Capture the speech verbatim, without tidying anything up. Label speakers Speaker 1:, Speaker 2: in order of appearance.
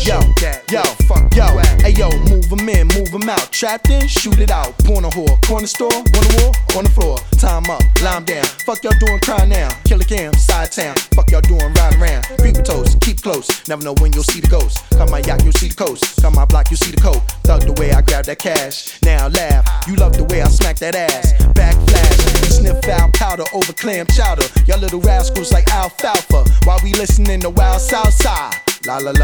Speaker 1: Yo, yo, fuck yo, hey yo, move 'em in, move 'em out. Trapped in, shoot it out. Porn a whore, corner store, on the wall, on the floor. Time up, lime down. Fuck y'all doing, cry now. Killer cam, side town. Fuck y'all doing, riding around. People toes, keep close. Never know when you'll see the ghost. Come my yacht, you'll see the coast. Come my block, you'll see the coat. Thug the way I grab that cash. Now laugh, you love the way I smack that ass. Backflash, we sniff out powder over clam chowder. Y'all little rascals like alfalfa. While we listening to Wild South Side. La la la.